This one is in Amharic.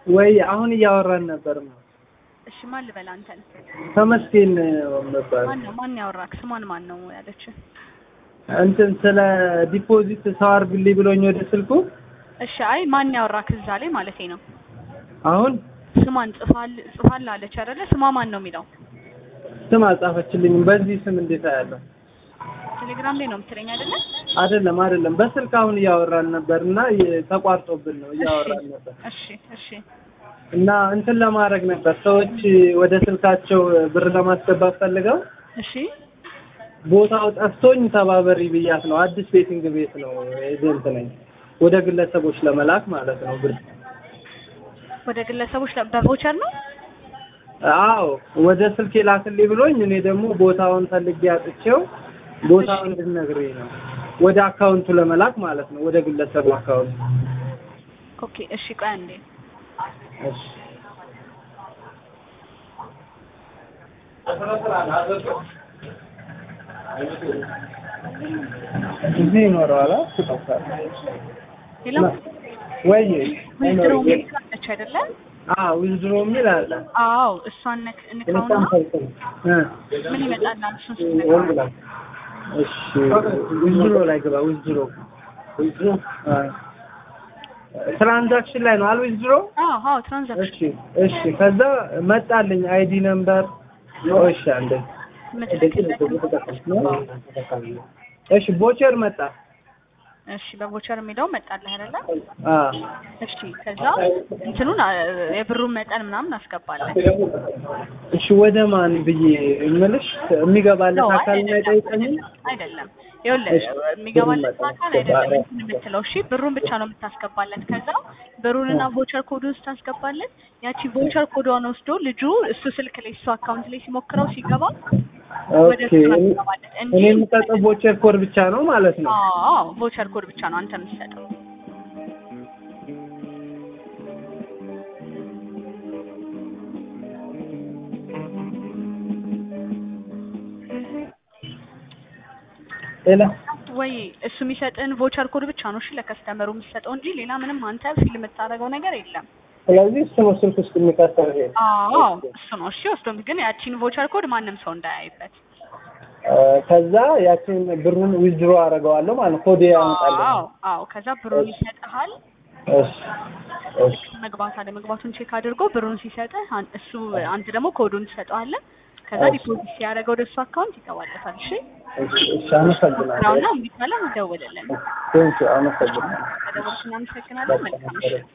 ወይ አሁን እያወራን ነበር ነው። እሺ ማን ልበል አንተን? ተመስገን ነበር። ማን ያወራክ? ስሟን ማን ነው ያለች? እንትን ስለ ዲፖዚት ሰው አድርግልኝ ብሎኝ ወደ ስልኩ። እሺ አይ ማን ያወራክ እዛ ላይ ማለቴ ነው። አሁን ስሟን ጽፋል አለች አይደለ? ስሟ ማን ነው የሚለው? ስም አልጻፈችልኝም። በዚህ ስም እንዴት አያለሁ? ቴሌግራም ላይ ነው የምትለኝ አይደለ? አይደለም በስልክ አሁን እያወራን ነበርና ተቋርጦብን ነው እያወራን ነበር። እሺ እና እንትን ለማድረግ ነበር ሰዎች ወደ ስልካቸው ብር ለማስገባት ፈልገው እሺ ቦታው ጠፍቶኝ ተባበሪ ብያት ነው። አዲስ ቤቲንግ ቤት ነው ኤጀንት ነኝ። ወደ ግለሰቦች ለመላክ ማለት ነው ብር። ወደ ግለሰቦች በቮቸር ነው? አዎ ወደ ስልክ ላክልኝ ብሎኝ እኔ ደግሞ ቦታውን ፈልጌ አጥቼው ቦታውን እንድነግረኝ ነው። ወደ አካውንቱ ለመላክ ማለት ነው ወደ ግለሰቡ አካውንት። ኦኬ እሺ ቆይ አንዴ እሺ እዚህ ይኖራል ተጠፋ ሄሎ ወይ ዊዝድሮ ሚልካለች አይደለ? ዊዝድሮ ሚል አለ። አዎ እሷን ንካውና ምን ይመጣል? እሱን ስትነካ እሺ ዊዝድሮ ላይ ገባ። ዊዝድሮ ትራንዛክሽን ላይ ነው አል ዊዝድሮ። አዎ ትራንዛክሽን። እሺ ከዛ መጣልኝ አይዲ ነምበር። እሺ አንዴ እሺ ቦቸር መጣ። እሺ በቮቸር የሚለው መጣልህ አይደለ? እሺ ከዛ እንትኑን የብሩን መጠን ምናምን አስገባለህ። እሺ ወደ ማን ብዬ እምልሽ የሚገባለት አካል ነው አይጠይቀኝም? አይደለም ይኸውልህ የሚገባለት አካል አይደለም እንትን የምትለው እሺ ብሩን ብቻ ነው የምታስገባለት። ከዛ ብሩንና ቮቸር ኮዱን ስታስገባለት ያቺ ቮቸር ኮዷን ወስዶ ልጁ እሱ ስልክ ላይ እሱ አካውንት ላይ ሲሞክረው ሲገባ ኦኬ እኔ የምሰጠው ቮቸር ኮድ ብቻ ነው ማለት ነው? አዎ ቮቸር ኮድ ብቻ ነው አንተ የምትሰጠው። ወይ እሱ የሚሰጥን ቮቸር ኮድ ብቻ ነው እሺ ለከስተመሩ የምትሰጠው እንጂ ሌላ ምንም አንተ ፊል የምታደርገው ነገር የለም። ስለዚህ እሱ ነው ስልክ ውስጥ የሚከተለው ይሄ። አዎ እሱ ነው እሺ ወስዶ ግን ያቺን ቮቸር ኮድ ማንም ሰው እንዳያይበት። ከዛ ያቺን ብሩን ዊዝድሮ አደርገዋለሁ ማለት ኮድ ያመጣልኝ። አዎ ከዛ ብሩን ይሰጥሃል። እሺ መግባቱን ቼክ አድርጎ ብሩን ሲሰጥህ እሱ አንተ ደግሞ ኮዱን ትሰጠዋለህ። ከዛ ዲፖዚት ሲያደርገው ወደ እሱ አካውንት ይገባለታል። እሺ አመሰግናለሁ። አሁን እንዴት ማለት እንደውልልን። ቴንክ ዩ አመሰግናለሁ። እናመሰግናለን። መልካም